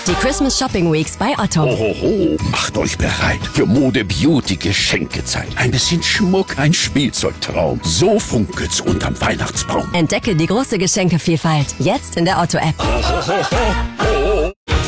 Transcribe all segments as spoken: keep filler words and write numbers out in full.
Die Christmas Shopping Weeks bei Otto. Ohoho, macht euch bereit für Mode, Beauty, Geschenkezeit. Ein bisschen Schmuck, ein Spielzeugtraum. So funkelt's unterm Weihnachtsbaum. Entdecke die große Geschenkevielfalt jetzt in der Otto-App. Ohohoho.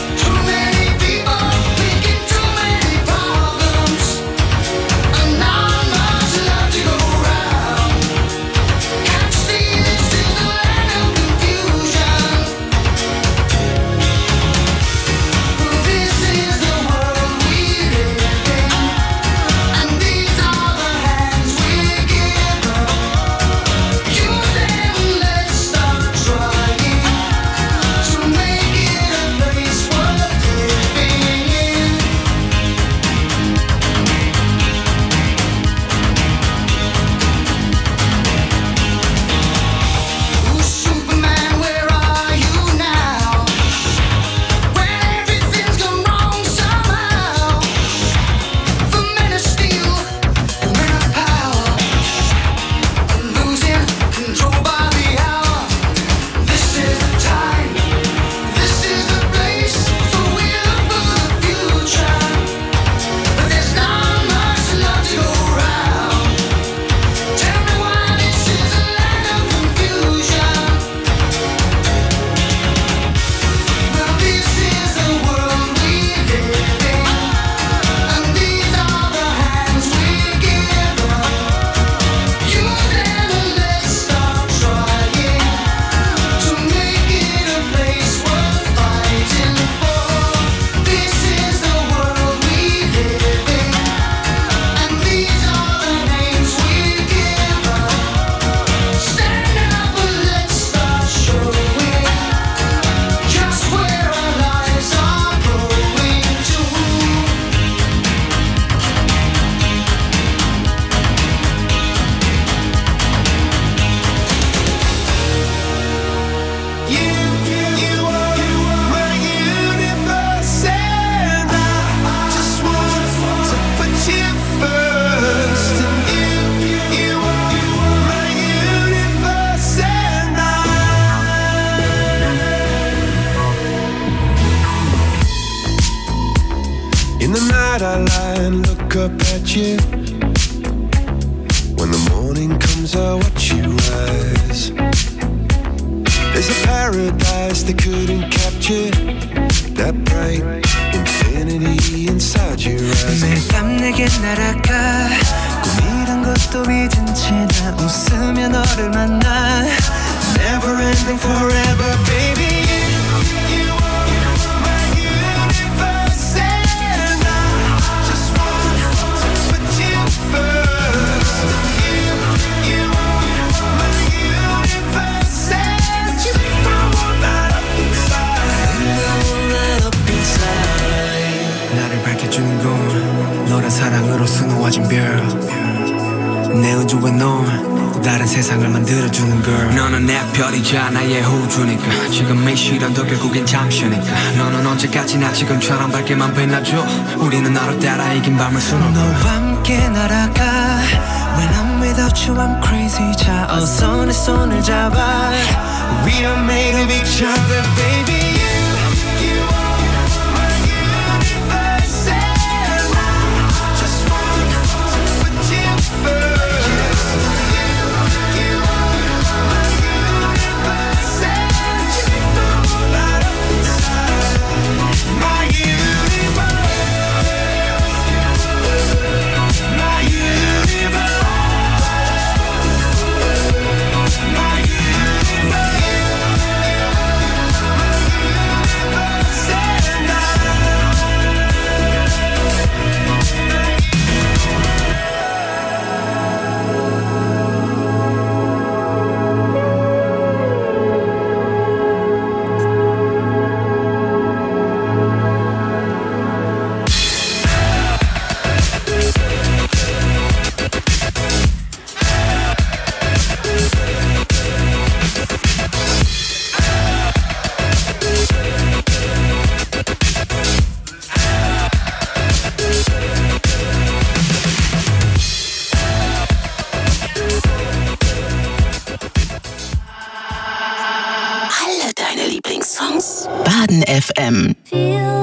나의 호주니까 지금 이 시련도 결국엔 잠시니까 너는 언제까지나 지금처럼 밝게만 빛나줘 우리는 너를 따라 이긴 밤을 수놓고 너와 함께 날아가 When I'm without you I'm crazy 자 어서 내 손을 잡아 We are made of each other baby Baden F M.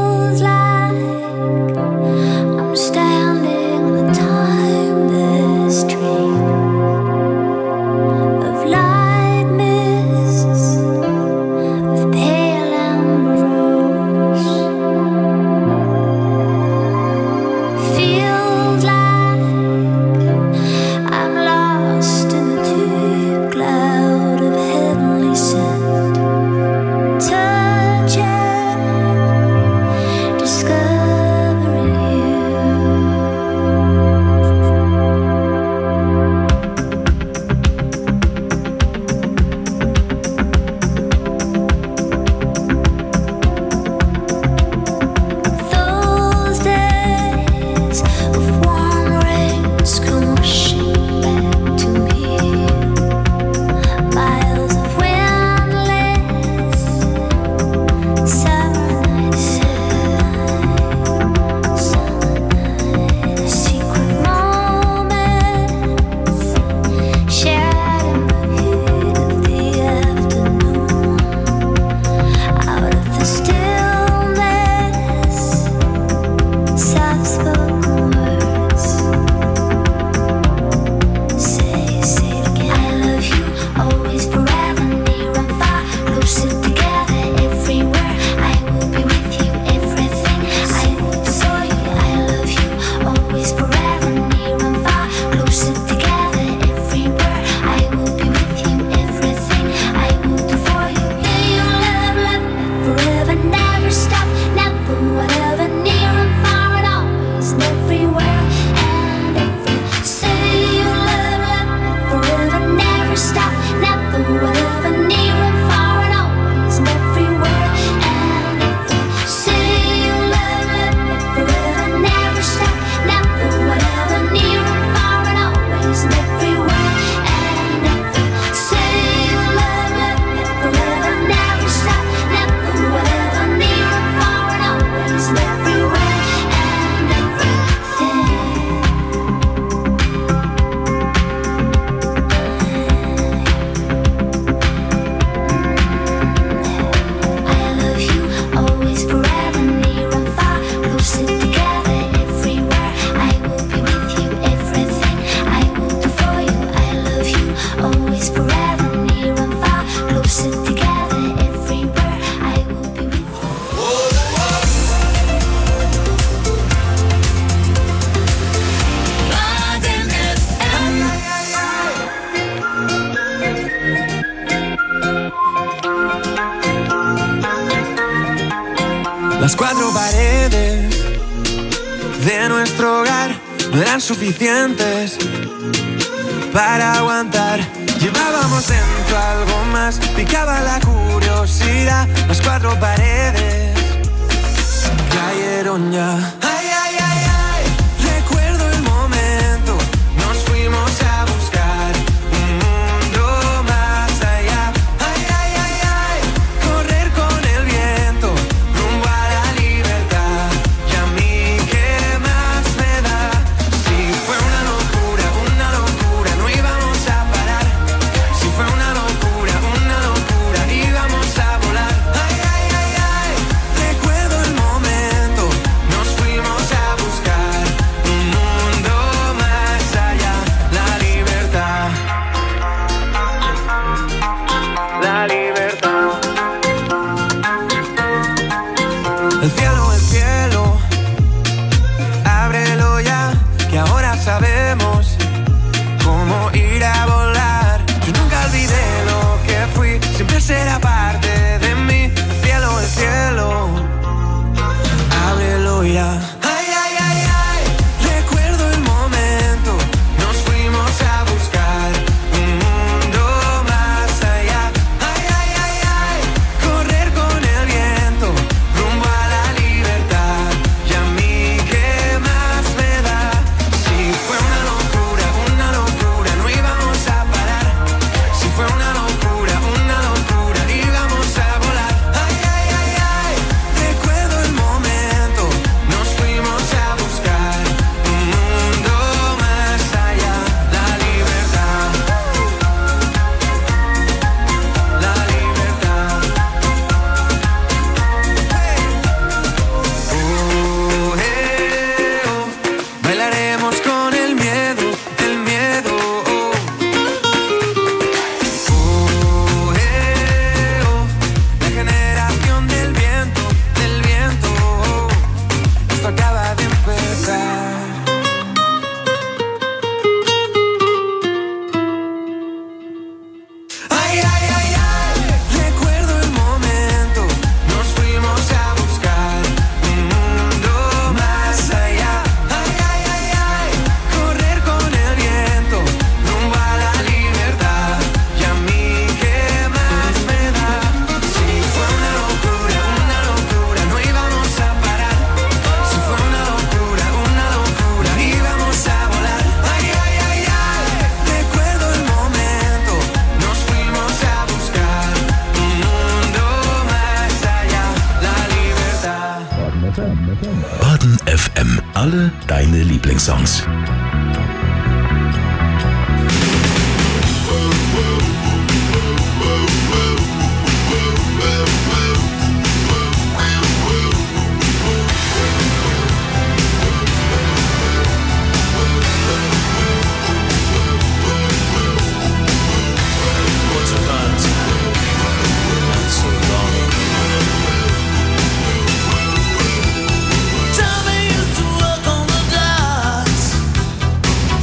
Las cuatro paredes de nuestro hogar no eran suficientes para aguantar. Llevábamos dentro algo más, picaba la curiosidad. Las cuatro paredes cayeron ya. Ay, ay, ay, ay, recuerdo el momento. Nos fuimos a buscar un mundo más allá. Ay, ay, ay, ay, correr con el viento rumbo a la libertad. Y a mí, ¿qué más me da? Si fue una locura, una locura, no íbamos a parar. Si fue una locura, una locura, íbamos a volar. Ay, ay, ay, ay, recuerdo el momento. Nos fuimos a buscar un mundo más allá. La libertad, la libertad. El cielo, el cielo, ábrelo ya, que ahora sabemos cómo ir a volar. Yo nunca olvidé lo que fui, siempre será parte de mí. El cielo, el cielo, ábrelo ya. Ay, ay, ay, ay, recuerdo el momento. Nos fuimos a buscar un mundo más allá. Ay, ay, ay, ay, correr con el viento rumbo a la libertad. Y a mí, ¿qué más me da? Si fue una locura, una locura, no íbamos a parar. Si fue una locura, una locura, íbamos a volar. Ay, ay, ay, ay, recuerdo el momento. Nos fuimos a buscar un mundo más allá. La libertad, la libertad. Oh, eh, oh. Bailaremos con el miedo, el miedo. Oh, oh, eh, oh. La generación del viento, del viento. Oh, esto acaba de empezar. Ay, ay, ay, ay, recuerdo el momento. Nos fuimos a buscar un mundo más allá. Ay, ay, ay, ay, correr con el viento rumbo a la libertad. Y a mí, ¿qué más me da? Si fue una locura, una locura, no íbamos a parar. Si fue una locura, una locura, íbamos a volar. Ay, ay, ay, ay, recuerdo el momento. Nos fuimos a buscar un mundo más allá. La libertad. Baden F M. Alle deine Lieblingssongs. Once upon a time, not so long ago, Tommy used to work on the docks.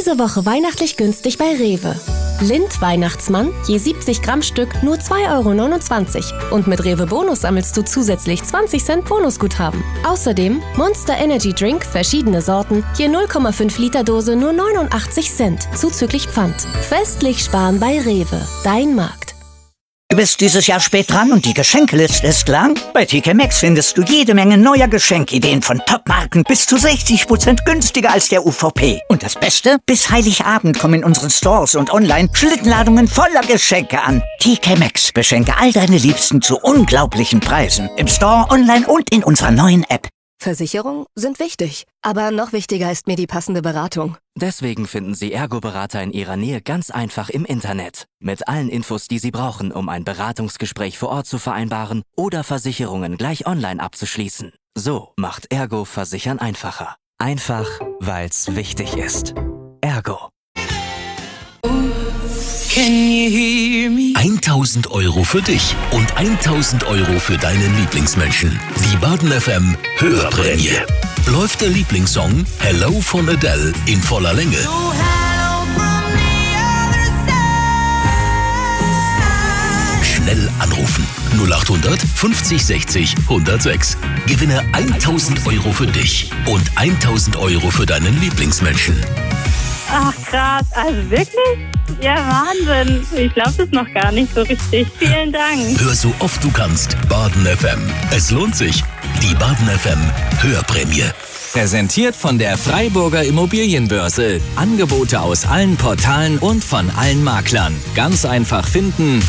Diese Woche weihnachtlich günstig bei Rewe. Lind Weihnachtsmann, je siebzig Gramm Stück, nur zwei Euro neunundzwanzig. Und mit Rewe Bonus sammelst du zusätzlich zwanzig Cent Bonusguthaben. Außerdem Monster Energy Drink, verschiedene Sorten, je null Komma fünf Liter Dose nur neunundachtzig Cent, zuzüglich Pfand. Festlich sparen bei Rewe, dein Markt. Du bist dieses Jahr spät dran und die Geschenkeliste ist lang? Bei T K Maxx findest du jede Menge neuer Geschenkideen von Top-Marken bis zu sechzig Prozent günstiger als der U V P. Und das Beste? Bis Heiligabend kommen in unseren Stores und online Schlittenladungen voller Geschenke an. T K Maxx, beschenke all deine Liebsten zu unglaublichen Preisen. Im Store, online und in unserer neuen App. Versicherungen sind wichtig, aber noch wichtiger ist mir die passende Beratung. Deswegen finden Sie Ergo-Berater in Ihrer Nähe ganz einfach im Internet. Mit allen Infos, die Sie brauchen, um ein Beratungsgespräch vor Ort zu vereinbaren oder Versicherungen gleich online abzuschließen. So macht Ergo Versichern einfacher. Einfach, weil's wichtig ist. Ergo. tausend Euro für dich und tausend Euro für deinen Lieblingsmenschen. Die Baden F M Hörprämie. Läuft der Lieblingssong Hello von Adele in voller Länge. Schnell anrufen. null acht hundert fünfzig sechzig hundertsechs. Gewinne tausend Euro für dich und tausend Euro für deinen Lieblingsmenschen. Ach krass, also wirklich? Ja, Wahnsinn. Ich glaube das noch gar nicht so richtig. Vielen Dank. Hör so oft du kannst Baden F M. Es lohnt sich. Die Baden F M Hörprämie. Präsentiert von der Freiburger Immobilienbörse. Angebote aus allen Portalen und von allen Maklern. Ganz einfach finden